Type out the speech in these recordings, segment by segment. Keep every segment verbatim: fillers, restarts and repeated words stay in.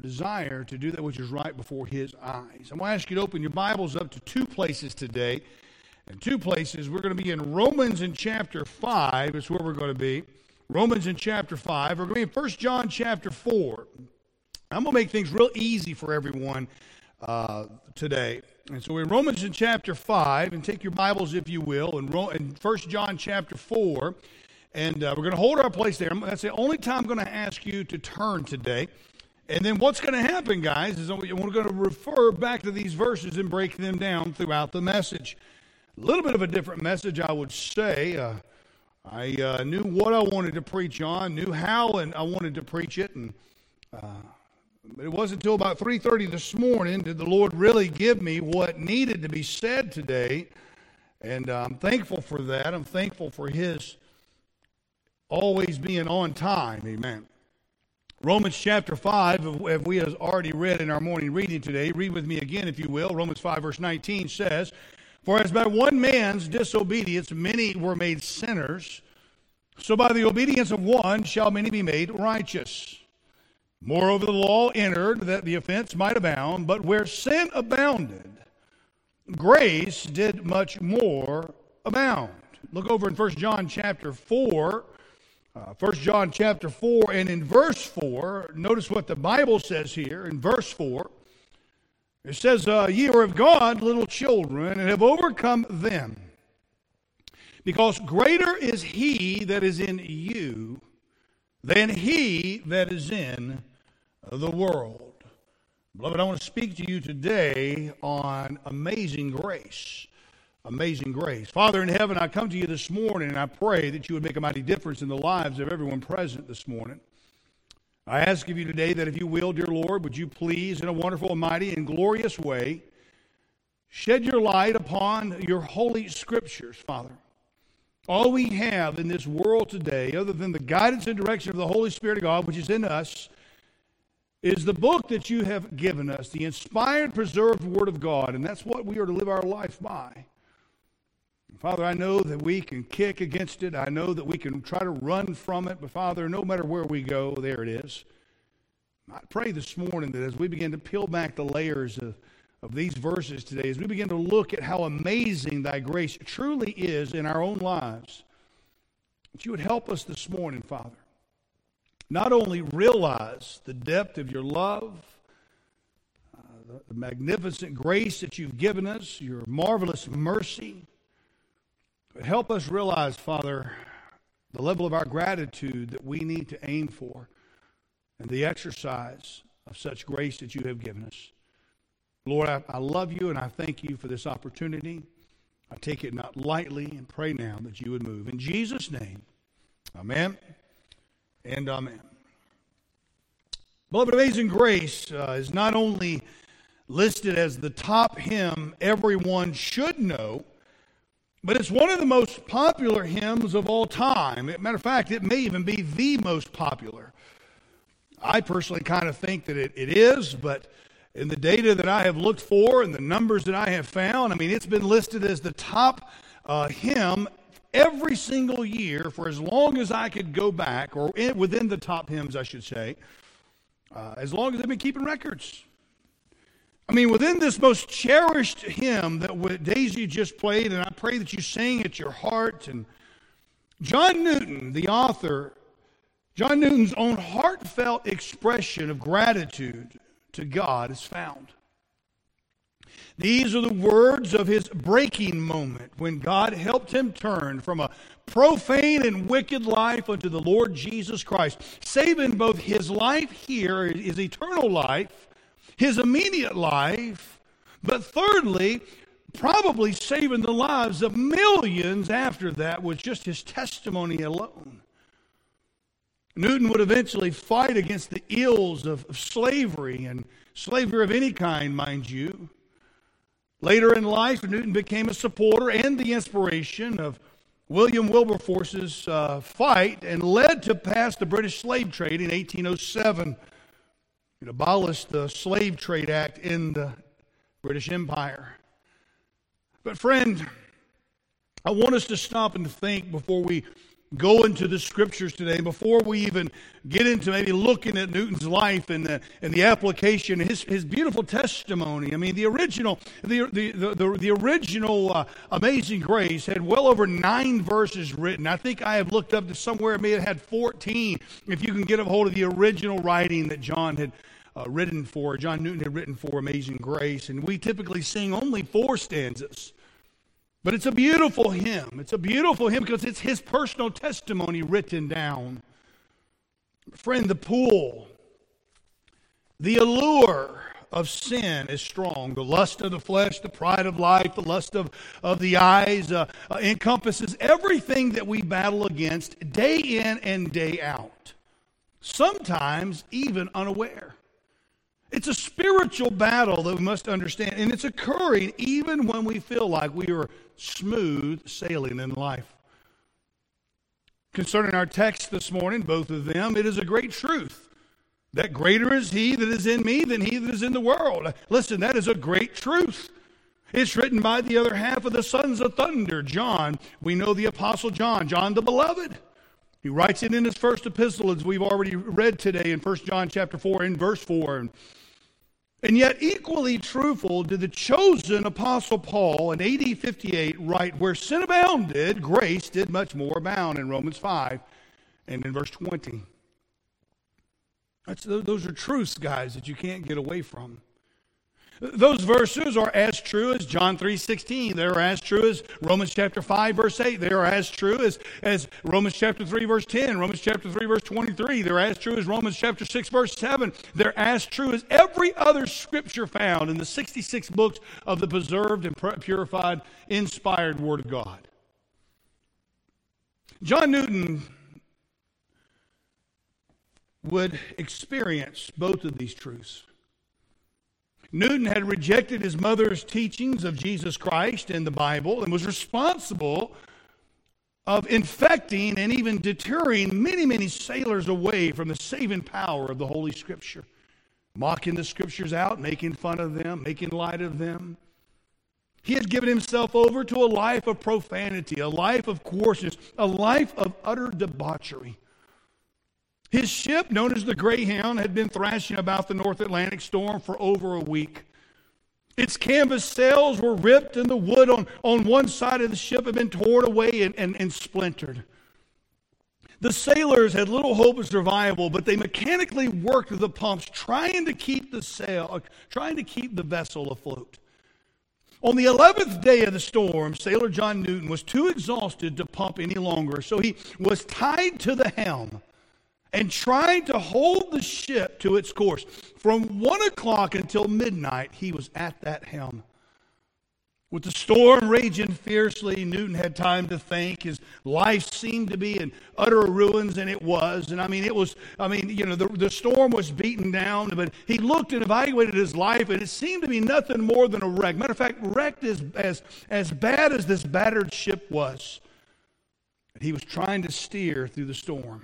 desire to do that which is right before His eyes. I'm going to ask you to open your Bibles up to two places today. And two places, we're going to be in Romans in chapter five, is where we're going to be. Romans in chapter five. We're going to be in First John chapter four. I'm going to make things real easy for everyone uh, today. And so we're in Romans in chapter five, and take your Bibles, if you will, in, Ro- in First John chapter four. And uh, we're going to hold our place there. That's the only time I'm going to ask you to turn today. And then what's going to happen, guys, is we're going to refer back to these verses and break them down throughout the message. A little bit of a different message, I would say. Uh, I uh, knew what I wanted to preach on, knew how and I wanted to preach it. And uh, but it wasn't until about three thirty this morning did the Lord really give me what needed to be said today. And uh, I'm thankful for that. I'm thankful for His always being on time. Amen. Romans chapter five, as we have already read in our morning reading today. Read with me again, if you will. Romans five, verse nineteen says, "For as by one man's disobedience many were made sinners, so by the obedience of one shall many be made righteous. Moreover, the law entered that the offense might abound, but where sin abounded, grace did much more abound." Look over in First John chapter four. Uh, First John chapter four, and in verse four, notice what the Bible says here in verse four. It says, uh, "Ye are of God, little children, and have overcome them, because greater is He that is in you than he that is in the world." Beloved, I want to speak to you today on amazing grace. Amazing grace. Father in heaven, I come to you this morning, and I pray that you would make a mighty difference in the lives of everyone present this morning. I ask of you today that if you will, dear Lord, would you please, in a wonderful, mighty, and glorious way, shed your light upon your holy scriptures, Father. All we have in this world today, other than the guidance and direction of the Holy Spirit of God, which is in us, is the book that you have given us, the inspired, preserved Word of God, and that's what we are to live our life by. Father, I know that we can kick against it. I know that we can try to run from it. But Father, no matter where we go, there it is. I pray this morning that as we begin to peel back the layers of, of these verses today, as we begin to look at how amazing thy grace truly is in our own lives, that you would help us this morning, Father. Not only realize the depth of your love, uh, the, the magnificent grace that you've given us, your marvelous mercy, help us realize, Father, the level of our gratitude that we need to aim for and the exercise of such grace that you have given us. Lord, I, I love you and I thank you for this opportunity. I take it not lightly and pray now that you would move. In Jesus' name, amen and amen. Beloved, Amazing Grace uh, is not only listed as the top hymn everyone should know, but it's one of the most popular hymns of all time. As a matter of fact, it may even be the most popular. I personally kind of think that it, it is, but in the data that I have looked for and the numbers that I have found, I mean, it's been listed as the top uh, hymn every single year for as long as I could go back, or in, within the top hymns, I should say, uh, as long as they've been keeping records. I mean, within this most cherished hymn that Daisy just played, and I pray that you sing at your heart, and John Newton, the author, John Newton's own heartfelt expression of gratitude to God is found. These are the words of his breaking moment when God helped him turn from a profane and wicked life unto the Lord Jesus Christ, saving both his life here, his eternal life, his immediate life, but thirdly, probably saving the lives of millions after that with just his testimony alone. Newton would eventually fight against the ills of, of slavery, and slavery of any kind, mind you. Later in life, Newton became a supporter and the inspiration of William Wilberforce's uh, fight, and led to pass the British slave trade in eighteen oh seven. It abolished the Slave Trade Act in the British Empire. But friend, I want us to stop and think before we go into the Scriptures today, before we even get into maybe looking at Newton's life and the, and the application, his, his beautiful testimony. I mean, the original, the, the, the, the, the original uh, Amazing Grace had well over nine verses written. I think I have looked up to somewhere, it may have had fourteen, if you can get a hold of the original writing that John had uh, written for, John Newton had written for Amazing Grace. And we typically sing only four stanzas. But it's a beautiful hymn. It's a beautiful hymn because it's his personal testimony written down. Friend, the pull, the allure of sin is strong. The lust of the flesh, the pride of life, the lust of, of the eyes uh, uh, encompasses everything that we battle against day in and day out. Sometimes even unaware. It's a spiritual battle that we must understand, and it's occurring even when we feel like we are smooth sailing in life. Concerning our text this morning, both of them, it is a great truth that greater is he that is in me than he that is in the world. Listen, that is a great truth. It's written by the other half of the sons of thunder, John. We know the Apostle John, John the beloved. He writes it in his first epistle, as we've already read today in First John chapter four and verse four. And yet equally truthful did the chosen Apostle Paul in A D fifty-eight write, where sin abounded, grace did much more abound, in Romans five and in verse twenty. That's, those are truths, guys, that you can't get away from. Those verses are as true as John three sixteen. They're as true as Romans chapter five, verse eight. They are as true as, as Romans chapter three, verse ten. Romans chapter three, verse twenty-three. They're as true as Romans chapter six, verse seven. They're as true as every other scripture found in the sixty-six books of the preserved and purified, inspired Word of God. John Newton would experience both of these truths. Newton had rejected his mother's teachings of Jesus Christ and the Bible and was responsible of infecting and even deterring many, many sailors away from the saving power of the Holy Scripture. Mocking the Scriptures out, making fun of them, making light of them. He had given himself over to a life of profanity, a life of coarseness, a life of utter debauchery. His ship, known as the Greyhound, had been thrashing about the North Atlantic storm for over a week. Its canvas sails were ripped, and the wood on, on one side of the ship had been torn away and, and, and splintered. The sailors had little hope of survival, but they mechanically worked the pumps, trying to keep the sail, trying to keep the vessel afloat. On the eleventh day of the storm, sailor John Newton was too exhausted to pump any longer, so he was tied to the helm and trying to hold the ship to its course. From one o'clock until midnight, he was at that helm. With the storm raging fiercely, Newton had time to think. His life seemed to be in utter ruins, and it was. And I mean, it was, I mean, you know, the, the storm was beaten down, but he looked and evaluated his life, and it seemed to be nothing more than a wreck. Matter of fact, wrecked as, as, as bad as this battered ship was. And he was trying to steer through the storm.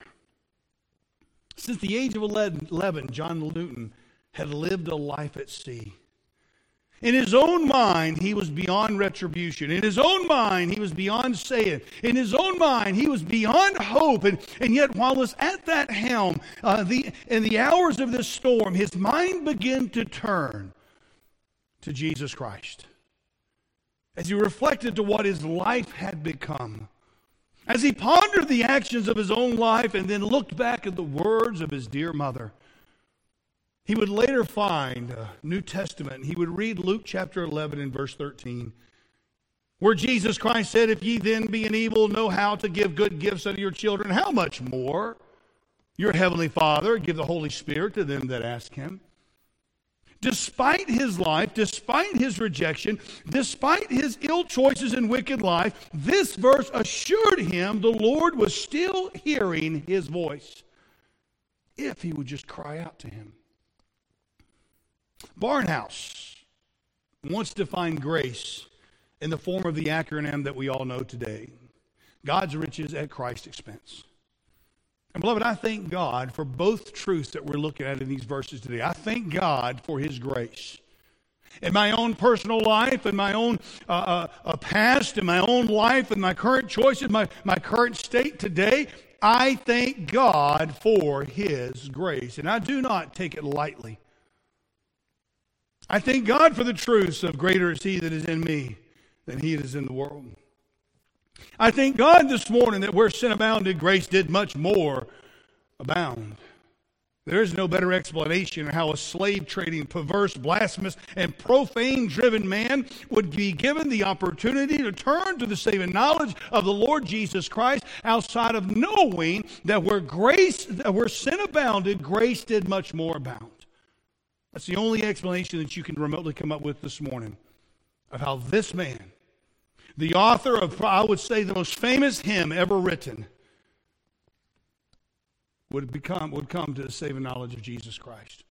Since the age of eleven, John Newton had lived a life at sea. In his own mind, he was beyond retribution. In his own mind, he was beyond saying. In his own mind, he was beyond hope. And, and yet, while he was at that helm, uh, the, in the hours of this storm, his mind began to turn to Jesus Christ. As he reflected to what his life had become. As he pondered the actions of his own life and then looked back at the words of his dear mother, he would later find a New Testament. He would read Luke chapter eleven and verse thirteen, where Jesus Christ said, "If ye then, being evil, know how to give good gifts unto your children, how much more your heavenly Father give the Holy Spirit to them that ask him." Despite his life, despite his rejection, despite his ill choices and wicked life, this verse assured him the Lord was still hearing his voice if he would just cry out to him. Barnhouse once defined grace in the form of the acronym that we all know today: God's riches at Christ's expense. And beloved, I thank God for both truths that we're looking at in these verses today. I thank God for his grace. In my own personal life, in my own uh, uh, uh, past, in my own life, in my current choices, my, my current state today, I thank God for His grace. And I do not take it lightly. I thank God for the truths of greater is He that is in me than he that is in the world. I thank God this morning that where sin abounded, grace did much more abound. There is no better explanation of how a slave-trading, perverse, blasphemous, and profane-driven man would be given the opportunity to turn to the saving knowledge of the Lord Jesus Christ outside of knowing that where grace, where sin abounded, grace did much more abound. That's the only explanation that you can remotely come up with this morning of how this man, the author of, I would say, the most famous hymn ever written, would become would come to the saving knowledge of Jesus Christ.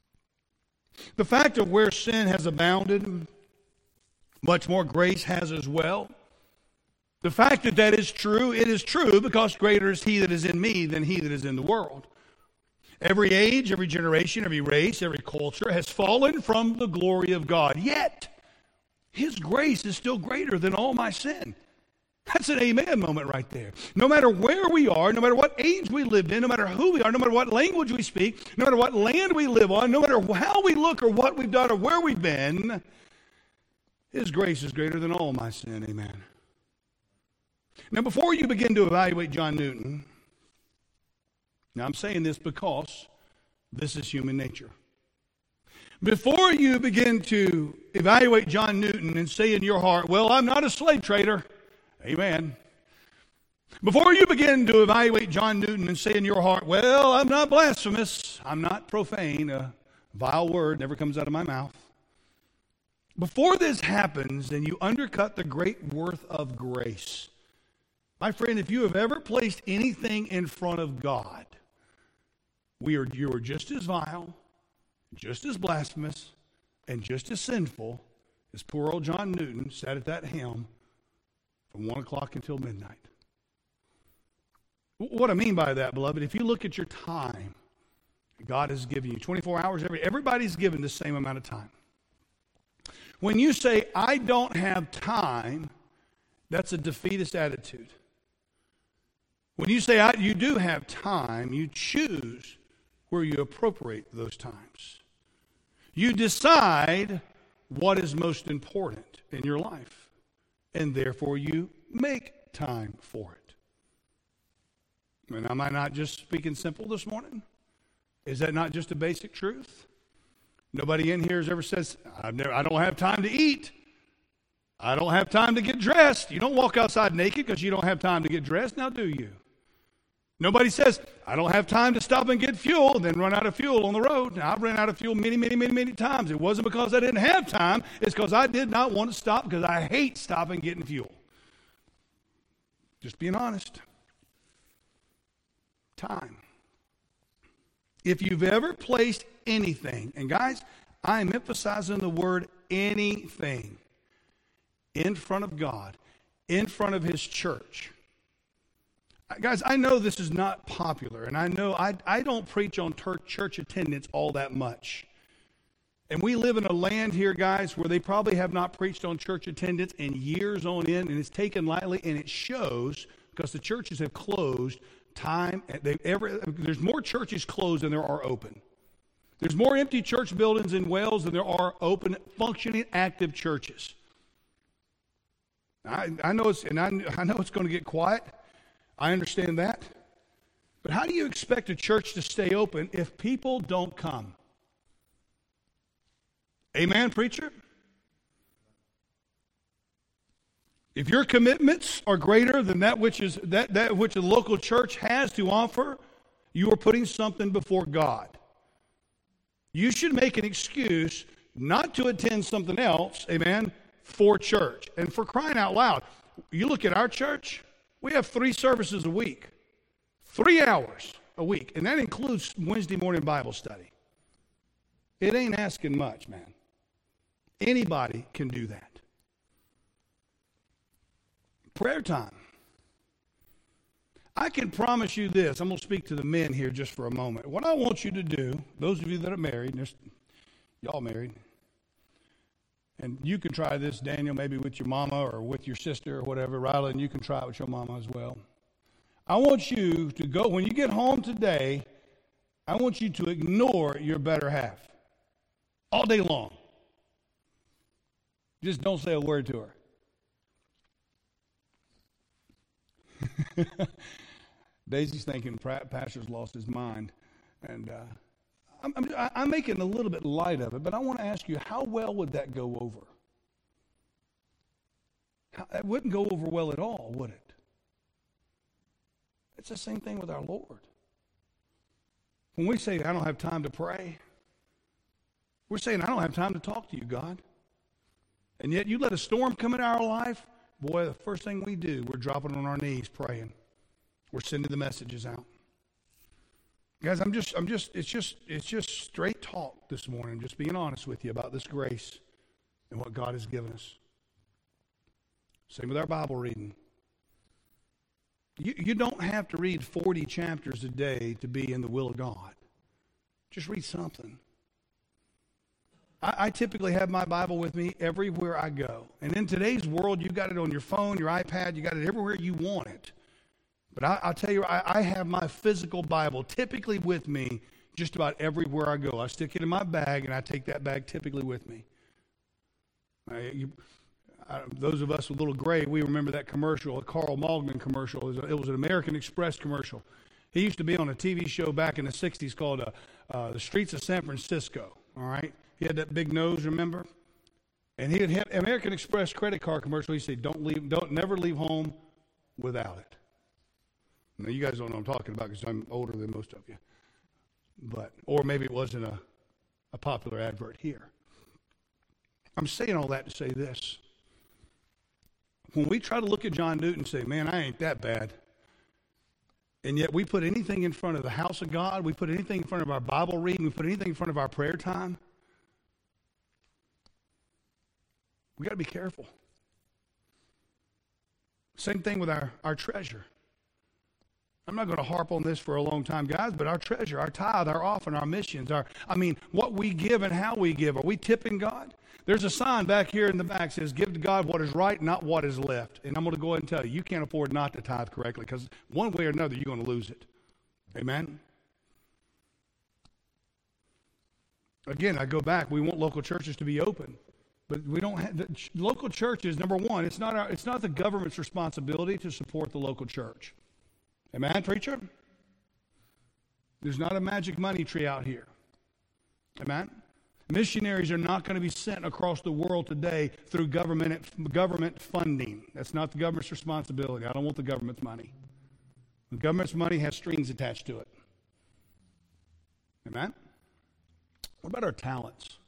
The fact of where sin has abounded, much more grace has as well. The fact that that is true, it is true because greater is He that is in me than he that is in the world. Every age, every generation, every race, every culture has fallen from the glory of God. Yet, His grace is still greater than all my sin. That's an amen moment right there. No matter where we are, no matter what age we lived in, no matter who we are, no matter what language we speak, no matter what land we live on, no matter how we look or what we've done or where we've been, His grace is greater than all my sin. Amen. Now, before you begin to evaluate John Newton, now I'm saying this because this is human nature. Before you begin to evaluate John Newton and say in your heart, well, I'm not a slave trader. Amen. Before you begin to evaluate John Newton and say in your heart, well, I'm not blasphemous. I'm not profane. A vile word never comes out of my mouth. Before this happens and you undercut the great worth of grace, my friend, if you have ever placed anything in front of God, we are, you are just as vile, just as blasphemous, and just as sinful as poor old John Newton sat at that helm from one o'clock until midnight. What I mean by that, beloved, if you look at your time, God has given you twenty-four hours, every, everybody's given the same amount of time. When you say, I don't have time, that's a defeatist attitude. When you say, I, you do have time, you choose where you appropriate those times. You decide what is most important in your life, and therefore you make time for it. And am I not just speaking simple this morning? Is that not just a basic truth? Nobody in here has ever said, I've never, I don't have time to eat. I don't have time to get dressed. You don't walk outside naked because you don't have time to get dressed. Now do you? Nobody says, I don't have time to stop and get fuel and then run out of fuel on the road. Now, I've run out of fuel many, many, many, many times. It wasn't because I didn't have time. It's because I did not want to stop because I hate stopping getting fuel. Just being honest. Time. If you've ever placed anything, and guys, I am emphasizing the word anything, in front of God, in front of His church. Guys, I know this is not popular, and I know I, I don't preach on ter- church attendance all that much. And we live in a land here, guys, where they probably have not preached on church attendance in years on end, and it's taken lightly, and it shows because the churches have closed time. They've ever, there's more churches closed than there are open. There's more empty church buildings in Wales than there are open, functioning, active churches. I, I know it's, and I, I know it's going to get quiet. I understand that. But how do you expect a church to stay open if people don't come? Amen, preacher? If your commitments are greater than that which is that, that which the local church has to offer, you are putting something before God. You should make an excuse not to attend something else, amen, for church. And for crying out loud, you look at our church, we have three services a week, three hours a week, and that includes Wednesday morning Bible study. It ain't asking much, man. Anybody can do that. Prayer time. I can promise you this. I'm going to speak to the men here just for a moment. What I want you to do, those of you that are married, y'all married, And you can try this, Daniel, maybe with your mama or with your sister or whatever. Rylan, you can try it with your mama as well. I want you to go, when you get home today, I want you to ignore your better half all day long. Just don't say a word to her. Daisy's thinking Pastor's lost his mind. And uh, I'm, I'm, I'm making a little bit light of it, but I want to ask you, how well would that go over? How, it wouldn't go over well at all, would it? It's the same thing with our Lord. When we say, I don't have time to pray, we're saying, I don't have time to talk to you, God. And yet you let a storm come into our life, boy, the first thing we do, we're dropping on our knees praying. We're sending the messages out. Guys, I'm just, I'm just, it's just, it's just straight talk this morning, just being honest with you about this grace and what God has given us. Same with our Bible reading. You, you don't have to read forty chapters a day to be in the will of God. Just read something. I, I typically have my Bible with me everywhere I go. And in today's world, you got it on your phone, your iPad, you got it everywhere you want it. But I, I'll tell you, I, I have my physical Bible typically with me just about everywhere I go. I stick it in my bag, and I take that bag typically with me. I, you, I, those of us with little gray, we remember that commercial, a Carl Malden commercial. It was, a, it was an American Express commercial. He used to be on a T V show back in the sixties called uh, uh, The Streets of San Francisco, all right? He had that big nose, remember? And he had had American Express credit card commercial. He said, don't leave, don't never leave home without it. Now, you guys don't know what I'm talking about because I'm older than most of you. But, or maybe it wasn't a, a popular advert here. I'm saying all that to say this. When we try to look at John Newton and say, man, I ain't that bad, and yet we put anything in front of the house of God, we put anything in front of our Bible reading, we put anything in front of our prayer time, we got to be careful. Same thing with our, our treasure. I'm not going to harp on this for a long time, guys, but our treasure, our tithe, our offering, our missions, our, I mean, what we give and how we give. Are we tipping God? There's a sign back here in the back that says, give to God what is right, not what is left. And I'm going to go ahead and tell you, you can't afford not to tithe correctly because one way or another, you're going to lose it. Amen? Again, I go back. We want local churches to be open. But we don't have, the local churches, number one, it's not our, it's not the government's responsibility to support the local church. Amen, preacher? There's not a magic money tree out here. Amen? Missionaries are not going to be sent across the world today through government government funding. That's not the government's responsibility. I don't want the government's money. The government's money has strings attached to it. Amen? What about our talents?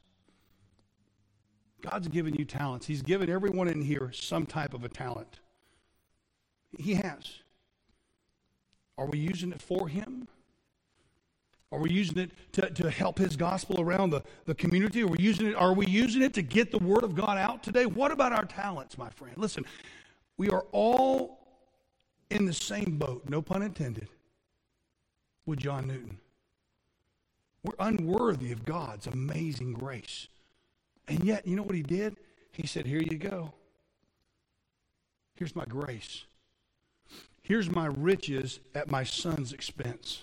God's given you talents. He's given everyone in here some type of a talent. He has. Are we using it for Him? Are we using it to, to help His gospel around the, the community? Are we using it, are we using it to get the Word of God out today? What about our talents, my friend? Listen, we are all in the same boat, no pun intended, with John Newton. We're unworthy of God's amazing grace. And yet, you know what he did? He said, here you go. Here's my grace. Here's my riches at my son's expense.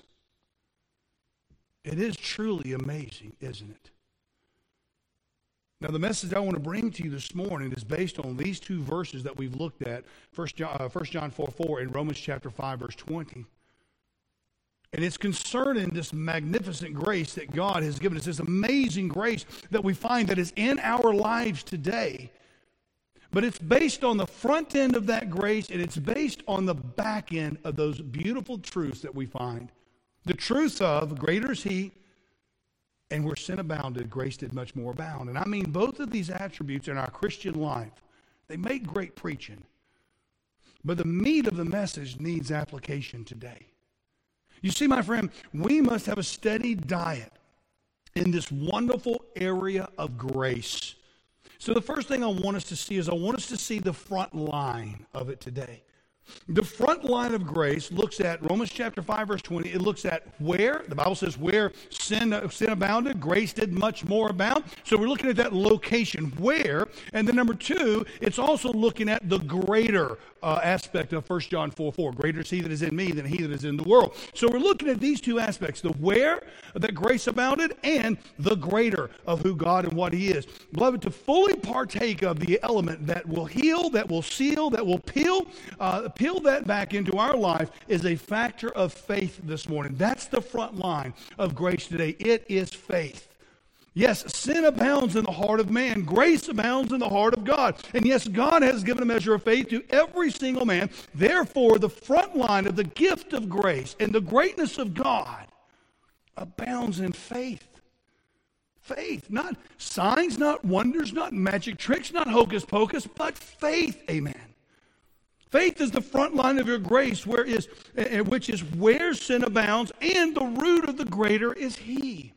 It is truly amazing, isn't it? Now, the message I want to bring to you this morning is based on these two verses that we've looked at, First John, uh, First John four four and Romans chapter five, verse twenty. And it's concerning this magnificent grace that God has given us, this amazing grace that we find that is in our lives today. But it's based on the front end of that grace, and it's based on the back end of those beautiful truths that we find. The truth of greater is He, and where sin abounded, grace did much more abound. And I mean both of these attributes in our Christian life, they make great preaching. But the meat of the message needs application today. You see, my friend, we must have a steady diet in this wonderful area of grace. So the first thing I want us to see is I want us to see the front line of it today. The front line of grace looks at Romans chapter five, verse twenty. It looks at where, the Bible says, where sin, uh, sin abounded, grace did much more abound. So we're looking at that location, where. And then number two, it's also looking at the greater uh, aspect of First John four four. Greater is he that is in me than he that is in the world. So we're looking at these two aspects, the where that grace abounded and the greater of who God and what he is. Beloved, to fully partake of the element that will heal, that will seal, that will peel, uh, peel that back into our life is a factor of faith this morning. That's the front line of grace today. It is faith. Yes, sin abounds in the heart of man. Grace abounds in the heart of God. And yes, God has given a measure of faith to every single man. Therefore, the front line of the gift of grace and the greatness of God abounds in faith. Faith, not signs, not wonders, not magic tricks, not hocus pocus, but faith. Amen. Faith is the front line of your grace, where is, uh, which is where sin abounds, and the root of the greater is he.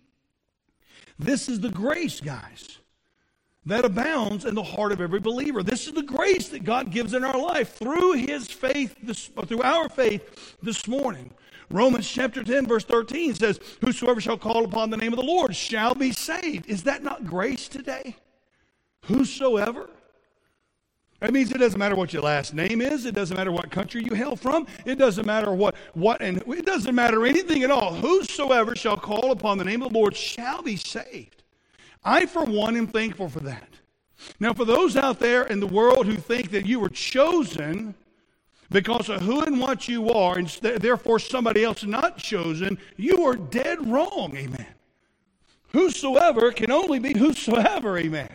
This is the grace, guys, that abounds in the heart of every believer. This is the grace that God gives in our life through his faith, this, through our faith this morning. Romans chapter ten, verse thirteen says, whosoever shall call upon the name of the Lord shall be saved. Is that not grace today? Whosoever. That means it doesn't matter what your last name is. It doesn't matter what country you hail from. It doesn't matter what, what, and it doesn't matter anything at all. Whosoever shall call upon the name of the Lord shall be saved. I, for one, am thankful for that. Now, for those out there in the world who think that you were chosen because of who and what you are, and therefore somebody else not chosen, you are dead wrong, amen. Whosoever can only be whosoever, amen.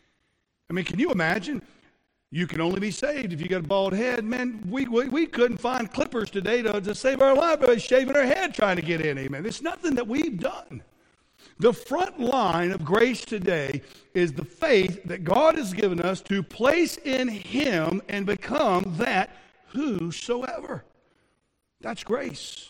I mean, can you imagine? You can only be saved if you got a bald head. Man, we, we, we couldn't find clippers today to, to save our life by shaving our head trying to get in, amen. It's nothing that we've done. The front line of grace today is the faith that God has given us to place in him and become that whosoever. That's grace.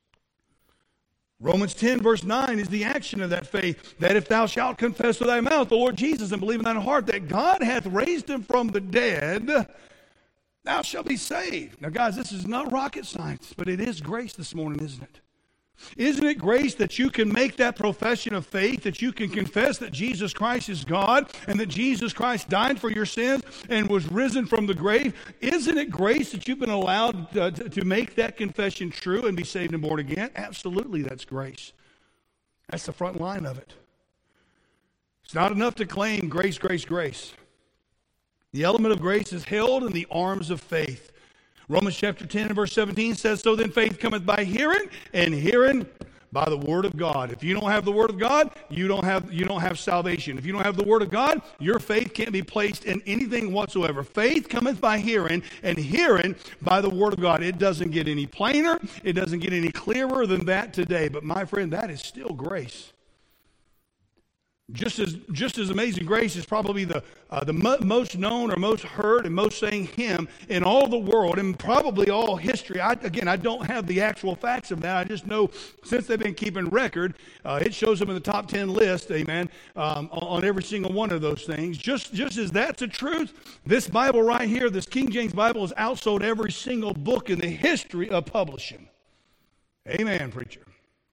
Romans ten, verse nine is the action of that faith, that if thou shalt confess with thy mouth the Lord Jesus and believe in thine heart that God hath raised him from the dead, thou shalt be saved. Now, guys, this is not rocket science, but it is grace this morning, isn't it? Isn't it grace that you can make that profession of faith, that you can confess that Jesus Christ is God and that Jesus Christ died for your sins and was risen from the grave? Isn't it grace that you've been allowed uh, to, to make that confession true and be saved and born again? Absolutely, that's grace. That's the front line of it. It's not enough to claim grace, grace, grace. The element of grace is held in the arms of faith. Romans chapter ten and verse seventeen says, so then faith cometh by hearing, and hearing by the word of God. If you don't have the word of God, you don't have, you don't have salvation. If you don't have the word of God, your faith can't be placed in anything whatsoever. Faith cometh by hearing, and hearing by the word of God. It doesn't get any plainer. It doesn't get any clearer than that today. But my friend, that is still grace. Just as just as Amazing Grace is probably the uh, the mo- most known or most heard and most sang hymn in all the world and probably all history. I, again, I don't have the actual facts of that. I just know since they've been keeping record, uh, it shows them in the top ten list, amen, um, on, on every single one of those things. Just, just as that's the truth, this Bible right here, this King James Bible, has outsold every single book in the history of publishing. Amen, preacher.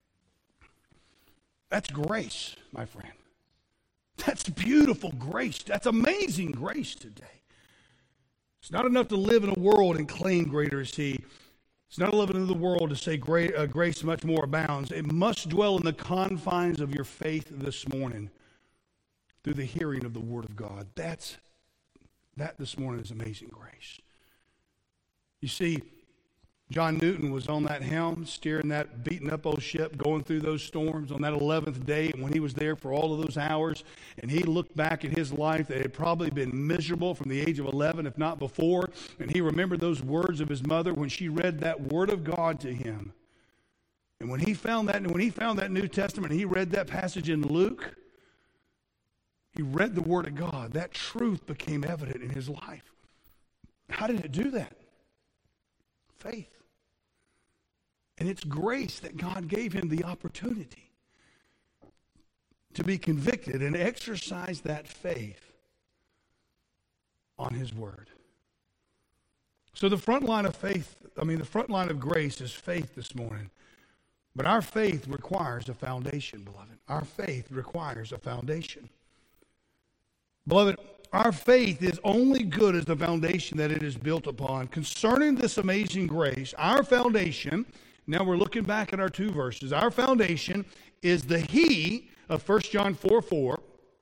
That's grace, my friend. That's beautiful grace. That's amazing grace today. It's not enough to live in a world and claim greater is he. It's not living in the world to say great, uh, grace much more abounds. It must dwell in the confines of your faith this morning through the hearing of the word of God. That's, that this morning is amazing grace. You see, John Newton was on that helm, steering that beaten up old ship, going through those storms on that eleventh day, and when he was there for all of those hours, and he looked back at his life that had probably been miserable from the age of eleven, if not before, and he remembered those words of his mother when she read that word of God to him. And when he found that, and when he found that New Testament, he read that passage in Luke, he read the word of God. That truth became evident in his life. How did it do that? Faith. And it's grace that God gave him the opportunity to be convicted and exercise that faith on his word. So the front line of faith, I mean, the front line of grace is faith this morning. But our faith requires a foundation, beloved. Our faith requires a foundation. Beloved, our faith is only good as the foundation that it is built upon. Concerning this amazing grace, our foundation, now we're looking back at our two verses, our foundation is the He of First John four four,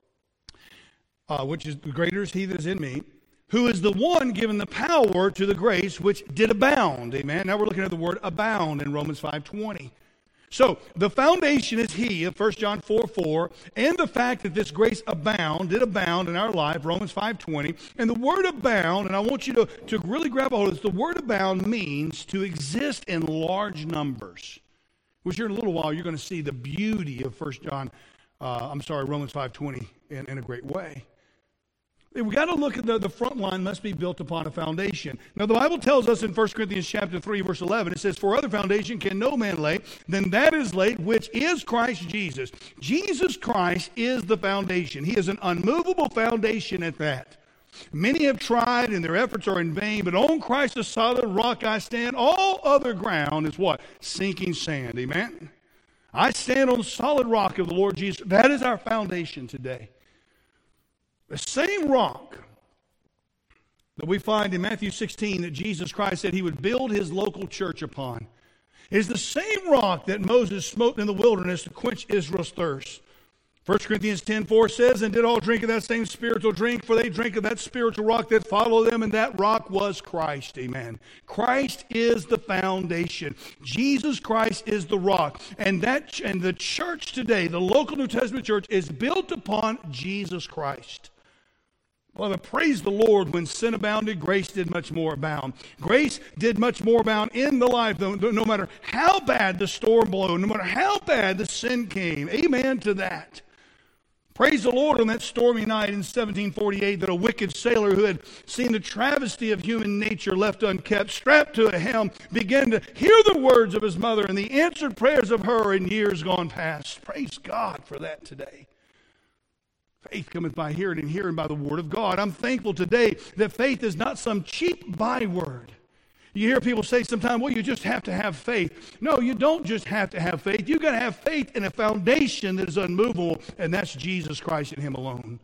uh, which is the greater is He that is in me, who is the one given the power to the grace which did abound. Amen. Now we're looking at the word abound in Romans five twenty. So the foundation is He of First John four four, and the fact that this grace abound, did abound in our life, Romans five twenty. And the word abound, and I want you to, to really grab a hold of this, the word abound means to exist in large numbers. Which here in a little while you're going to see the beauty of First John, uh, I'm sorry, Romans five twenty in, in a great way. We've got to look at the, the front line must be built upon a foundation. Now, the Bible tells us in First Corinthians chapter three, verse eleven, it says, for other foundation can no man lay, then that is laid, which is Christ Jesus. Jesus Christ is the foundation. He is an unmovable foundation at that. Many have tried, and their efforts are in vain, but on Christ the solid rock I stand. All other ground is what? Sinking sand. Amen? I stand on the solid rock of the Lord Jesus. That is our foundation today. The same rock that we find in Matthew sixteen that Jesus Christ said He would build His local church upon is the same rock that Moses smote in the wilderness to quench Israel's thirst. First Corinthians ten four says, and did all drink of that same spiritual drink, for they drank of that spiritual rock that followed them, and that rock was Christ. Amen. Christ is the foundation. Jesus Christ is the rock. And that and the church today, the local New Testament church, is built upon Jesus Christ. Well, praise the Lord, when sin abounded, grace did much more abound. Grace did much more abound in the life, no, no matter how bad the storm blew, no matter how bad the sin came. Amen to that. Praise the Lord on that stormy night in seventeen forty-eight that a wicked sailor who had seen the travesty of human nature left unkept, strapped to a helm, began to hear the words of his mother and the answered prayers of her in years gone past. Praise God for that today. Faith cometh by hearing, and hearing by the word of God. I'm thankful today that faith is not some cheap byword. You hear people say sometimes, well, you just have to have faith. No, you don't just have to have faith. You've got to have faith in a foundation that is unmovable, and that's Jesus Christ and Him alone.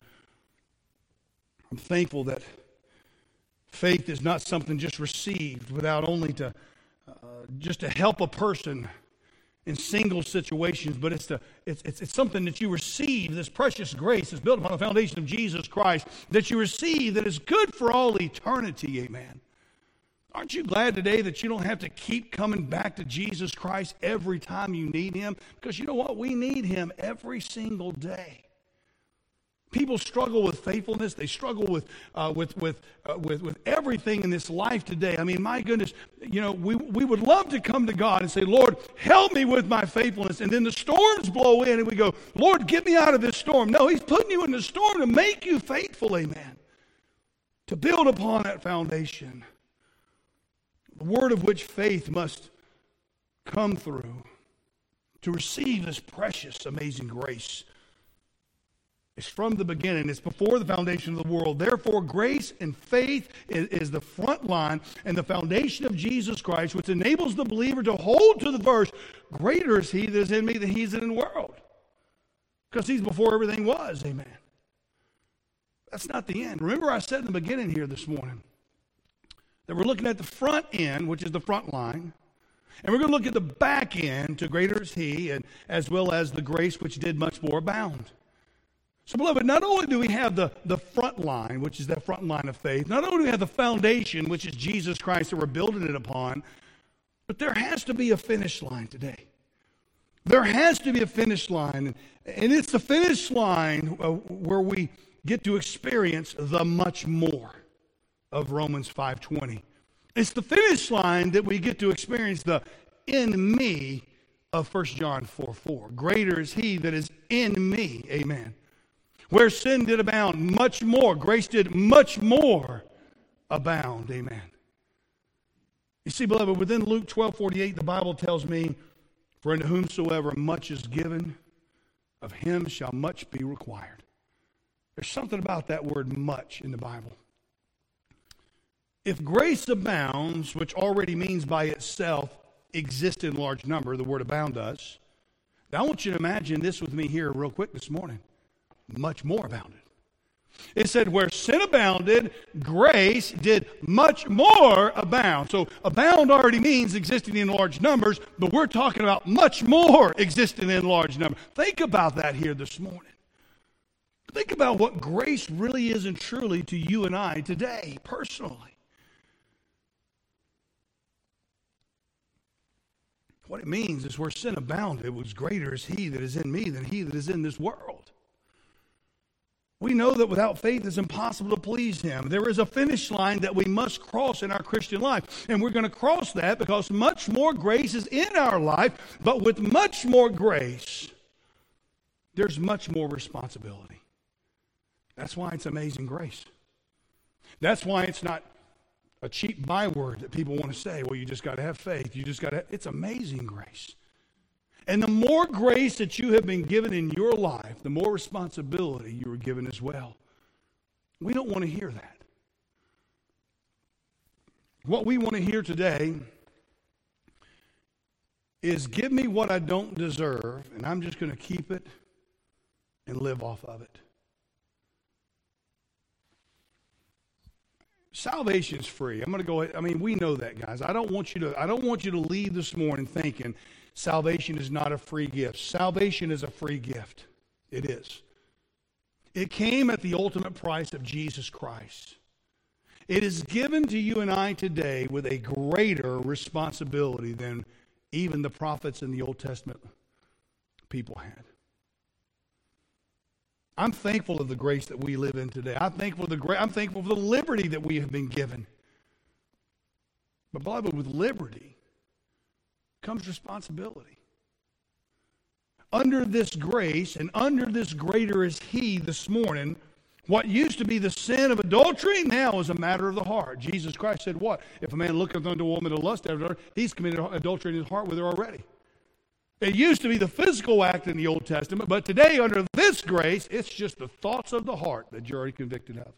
I'm thankful that faith is not something just received without only to uh, just to help a person in single situations, but it's, the, it's, it's, it's something that you receive. This precious grace is built upon the foundation of Jesus Christ that you receive that is good for all eternity. Amen. Aren't you glad today that you don't have to keep coming back to Jesus Christ every time you need Him? Because you know what? We need Him every single day. People struggle with faithfulness. They struggle with uh, with with, uh, with with everything in this life today. I mean, my goodness, you know, we we would love to come to God and say, Lord, help me with my faithfulness. And then the storms blow in and we go, Lord, get me out of this storm. No, He's putting you in the storm to make you faithful, amen. To build upon that foundation. The word of which faith must come through to receive this precious, amazing grace. It's from the beginning. It's before the foundation of the world. Therefore, grace and faith is, is the front line and the foundation of Jesus Christ, which enables the believer to hold to the verse, greater is He that is in me than He is in the world. Because He's before everything was. Amen. That's not the end. Remember I said in the beginning here this morning that we're looking at the front end, which is the front line, and we're going to look at the back end to greater is He, and as well as the grace which did much more abound. So, beloved, not only do we have the, the front line, which is that front line of faith, not only do we have the foundation, which is Jesus Christ that we're building it upon, but there has to be a finish line today. There has to be a finish line, and it's the finish line where we get to experience the much more of Romans five twenty. It's the finish line that we get to experience the in me of First John four four. Greater is He that is in me, amen. Where sin did abound, much more, grace did much more abound. Amen. You see, beloved, within Luke twelve forty-eight, the Bible tells me, for unto whomsoever much is given, of him shall much be required. There's something about that word much in the Bible. If grace abounds, which already means by itself exist in large number, the word abound does. Now I want you to imagine this with me here real quick this morning. Much more abounded. It said where sin abounded, grace did much more abound. So abound already means existing in large numbers, but we're talking about much more existing in large numbers. Think about that here this morning. Think about what grace really is and truly to you and I today, personally. What it means is where sin abounded, it was greater is he that is in me than he that is in this world. We know that without faith it's impossible to please him. There is a finish line that we must cross in our Christian life. And we're going to cross that because much more grace is in our life. But with much more grace, there's much more responsibility. That's why it's amazing grace. That's why it's not a cheap byword that people want to say. Well, you just got to have faith. You just got to. It's amazing grace. And the more grace that you have been given in your life, the more responsibility you are given as well. We don't want to hear that. What we want to hear today is give me what I don't deserve, and I'm just going to keep it and live off of it. Salvation is free. I'm going to go ahead. I mean, we know that, guys. I don't want you to I don't want you to leave this morning thinking salvation is not a free gift. Salvation is a free gift. It is. It came at the ultimate price of Jesus Christ. It is given to you and I today with a greater responsibility than even the prophets in the Old Testament people had. I'm thankful of the grace that we live in today. I'm thankful, the gra- I'm thankful for the liberty that we have been given. But beloved, with liberty comes responsibility. Under this grace and under this greater is he this morning, what used to be the sin of adultery now is a matter of the heart. Jesus Christ said what? If a man looketh unto a woman to lust after her, he's committed adultery in his heart with her already. It used to be the physical act in the Old Testament, but today under this grace, it's just the thoughts of the heart that you're already convicted of.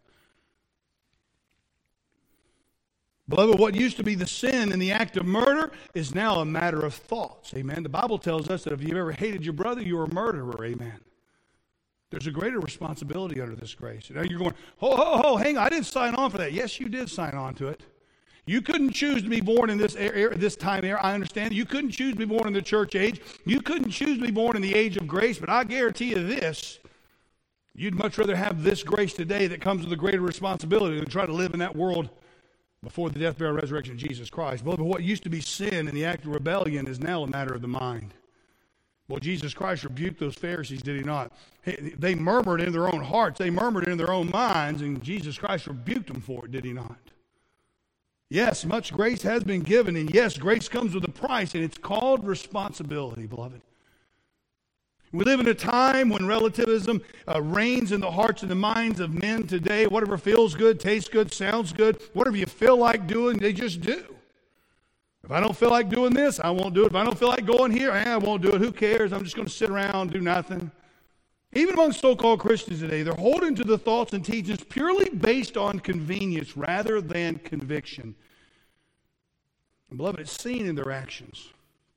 Beloved, what used to be the sin in the act of murder is now a matter of thoughts. Amen. The Bible tells us that if you've ever hated your brother, you're a murderer. Amen. There's a greater responsibility under this grace. Now you're going, ho, ho, ho, hang on, I didn't sign on for that. Yes, you did sign on to it. You couldn't choose to be born in this era, this time era. I understand. You couldn't choose to be born in the church age. You couldn't choose to be born in the age of grace. But I guarantee you this, you'd much rather have this grace today that comes with a greater responsibility than try to live in that world before the death, burial, and resurrection of Jesus Christ. But what used to be sin and the act of rebellion is now a matter of the mind. Well, Jesus Christ rebuked those Pharisees, did he not? They murmured in their own hearts. They murmured in their own minds, and Jesus Christ rebuked them for it, did he not? Yes, much grace has been given, and yes, grace comes with a price, and it's called responsibility, beloved. We live in a time when relativism uh, reigns in the hearts and the minds of men today. Whatever feels good, tastes good, sounds good, whatever you feel like doing, they just do. If I don't feel like doing this, I won't do it. If I don't feel like going here, I won't do it. Who cares? I'm just going to sit around and do nothing. Even among so-called Christians today, they're holding to the thoughts and teachings purely based on convenience rather than conviction. And beloved, it's seen in their actions.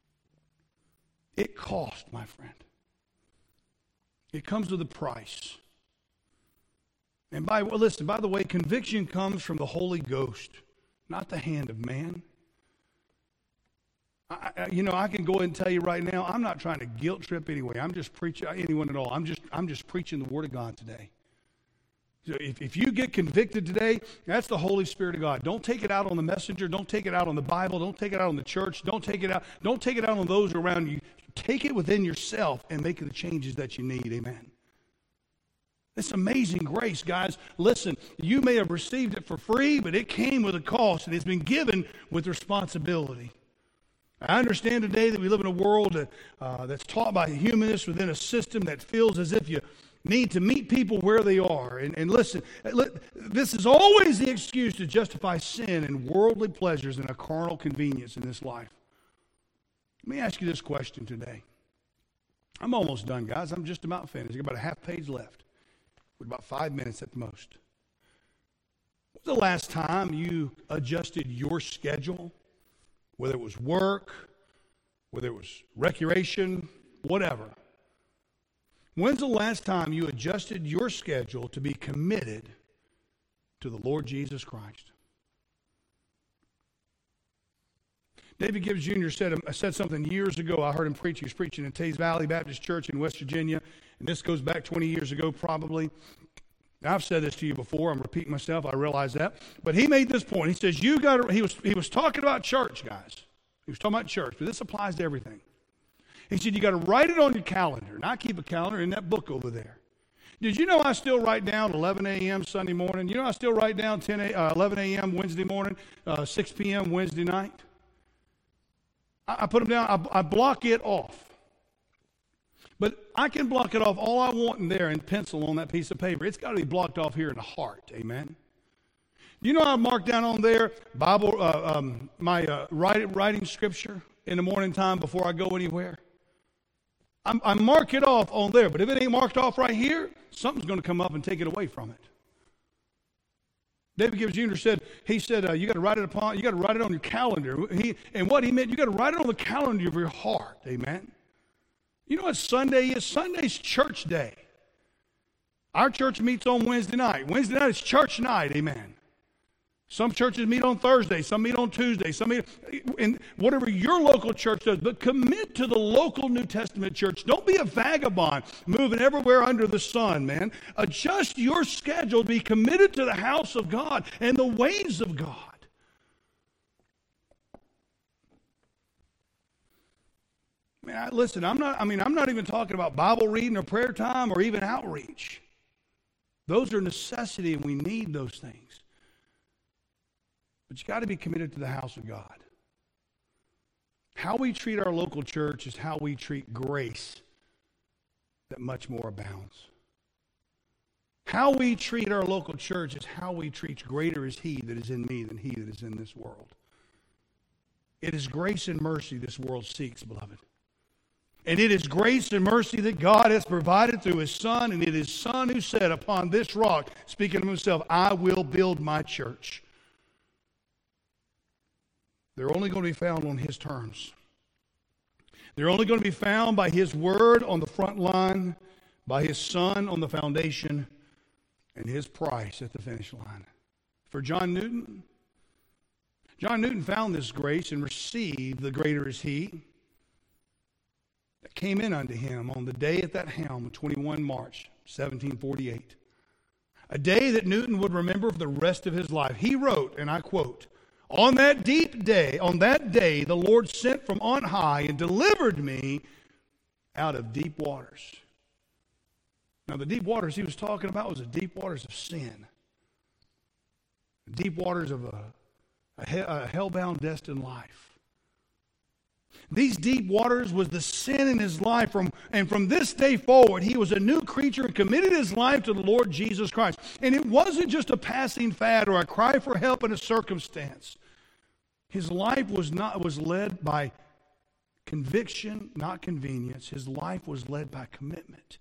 It cost, my friend. It comes with a price. And by well, listen, by the way, conviction comes from the Holy Ghost, not the hand of man. I, I, you know, I can go ahead and tell you right now, I'm not trying to guilt trip anyway. I'm just preaching anyone at all. I'm just, I'm just preaching the Word of God today. So if, if you get convicted today, that's the Holy Spirit of God. Don't take it out on the messenger. Don't take it out on the Bible. Don't take it out on the church. Don't take it out. Don't take it out on those around you. Take it within yourself and make the changes that you need. Amen. It's amazing grace, guys. Listen, you may have received it for free, but it came with a cost, and it's been given with responsibility. I understand today that we live in a world that, uh, that's taught by humanists within a system that feels as if you need to meet people where they are. And, and listen, this is always the excuse to justify sin and worldly pleasures and a carnal convenience in this life. Let me ask you this question today. I'm almost done, guys. I'm just about finished. I've got about a half page left with about five minutes at the most. When was the last time you adjusted your schedule, whether it was work, whether it was recreation, whatever? When's the last time you adjusted your schedule to be committed to the Lord Jesus Christ? David Gibbs Junior said, said something years ago. I heard him preach. He was preaching in Tays Valley Baptist Church in West Virginia, and this goes back twenty years ago probably. Now, I've said this to you before. I'm repeating myself. I realize that. But he made this point. He says, you got to, he was, he was talking about church, guys. He was talking about church, but this applies to everything. He said, you got to write it on your calendar. And I keep a calendar in that book over there. Did you know I still write down eleven a.m. Sunday morning? You know I still write down ten a, uh, eleven a.m. Wednesday morning, uh, six p.m. Wednesday night? I, I put them down. I, I block it off. But I can block it off all I want in there in pencil on that piece of paper. It's got to be blocked off here in the heart. Amen? You know I mark down on there Bible, uh, um, my uh, write, writing scripture in the morning time before I go anywhere? I'm, I mark it off on there, but if it ain't marked off right here, something's going to come up and take it away from it. David Gibbs Junior said, he said, uh, you got to write it upon, you got to write it on your calendar. He, and what he meant, you got to write it on the calendar of your heart. Amen. You know what Sunday is? Sunday's church day. Our church meets on Wednesday night. Wednesday night is church night. Amen. Some churches meet on Thursday, some meet on Tuesday, some meet, and whatever your local church does, but commit to the local New Testament church. Don't be a vagabond moving everywhere under the sun, man. Adjust your schedule to be committed to the house of God and the ways of God. Man, I, listen, I'm not, I mean, I'm not even talking about Bible reading or prayer time or even outreach. Those are necessity and we need those things. But you got to be committed to the house of God. How we treat our local church is how we treat grace that much more abounds. How we treat our local church is how we treat greater is he that is in me than he that is in this world. It is grace and mercy this world seeks, beloved. And it is grace and mercy that God has provided through his Son, and it is his Son who said, upon this rock, speaking of himself, I will build my church. They're only going to be found on his terms. They're only going to be found by his word on the front line, by his Son on the foundation, and his price at the finish line. For John Newton, John Newton found this grace and received the greater is he that came in unto him on the day at that helm, twenty-first of March, seventeen forty-eight. A day that Newton would remember for the rest of his life. He wrote, and I quote, On that deep day, on that day, the Lord sent from on high and delivered me out of deep waters. Now, the deep waters he was talking about was the deep waters of sin. The deep waters of a, a, a hell-bound, destined life. These deep waters was the sin in his life, from, and from this day forward, he was a new creature and committed his life to the Lord Jesus Christ. And it wasn't just a passing fad or a cry for help in a circumstance. His life was not was led by conviction, not convenience. His life was led by commitment.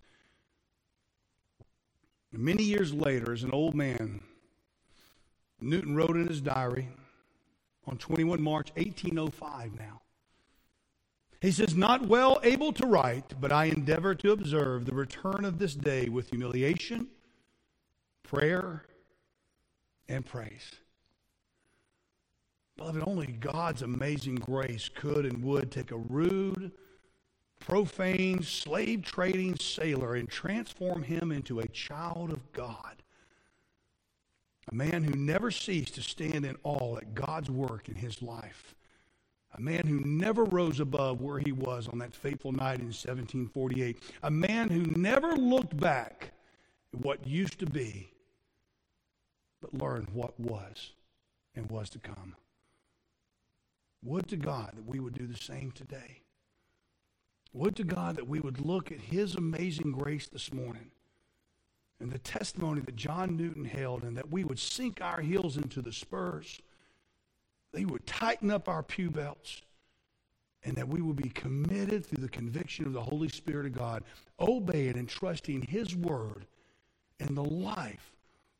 And many years later, as an old man, Newton wrote in his diary on twenty-first of March, eighteen oh five now. He says, not well able to write, but I endeavor to observe the return of this day with humiliation, prayer, and praise. Beloved, only God's amazing grace could and would take a rude, profane, slave-trading sailor and transform him into a child of God. A man who never ceased to stand in awe at God's work in his life. A man who never rose above where he was on that fateful night in seventeen forty-eight. A man who never looked back at what used to be, but learned what was and was to come. Would to God that we would do the same today. Would to God that we would look at his amazing grace this morning and the testimony that John Newton held, and that we would sink our heels into the spurs. They would tighten up our pew belts, and that we would be committed through the conviction of the Holy Spirit of God, obeying and trusting his word and the life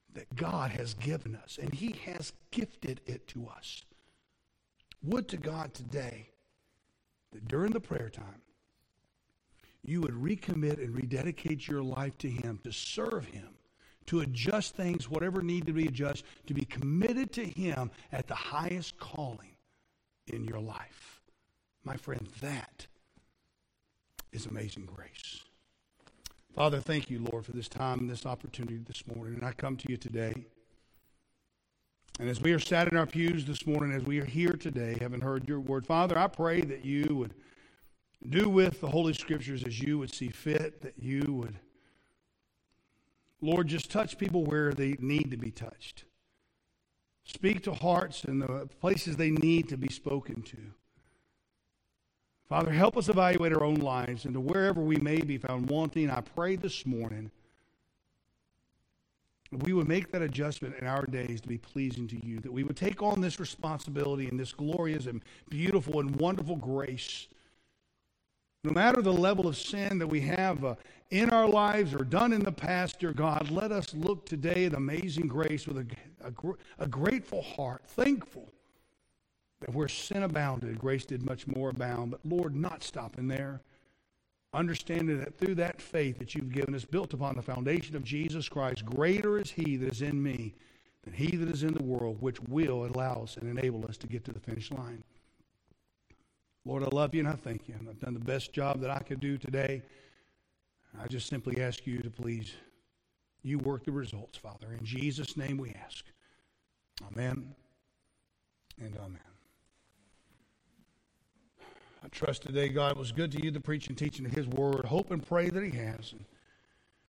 that God has given us, and He has gifted it to us. Would to God today that during the prayer time, you would recommit and rededicate your life to Him, to serve Him, to adjust things, whatever need to be adjusted, to be committed to Him at the highest calling in your life. My friend, that is amazing grace. Father, thank you, Lord, for this time and this opportunity this morning. And I come to you today. And as we are sat in our pews this morning, as we are here today, having heard your word, Father, I pray that you would do with the Holy Scriptures as you would see fit, that you would, Lord, just touch people where they need to be touched. Speak to hearts in the places they need to be spoken to. Father, help us evaluate our own lives, and to wherever we may be found wanting, I pray this morning that we would make that adjustment in our days to be pleasing to you, that we would take on this responsibility and this glorious and beautiful and wonderful grace. No matter the level of sin that we have uh, in our lives or done in the past, dear God, let us look today at amazing grace with a, a, a grateful heart, thankful that where sin abounded, grace did much more abound. But Lord, not stopping there. Understanding that through that faith that you've given us, built upon the foundation of Jesus Christ, greater is He that is in me than he that is in the world, which will allow us and enable us to get to the finish line. Lord, I love you and I thank you. And I've done the best job that I could do today. I just simply ask you to please, you work the results, Father. In Jesus' name we ask. Amen and amen. I trust today God was good to you, the preaching and teaching of His word. Hope and pray that He has. And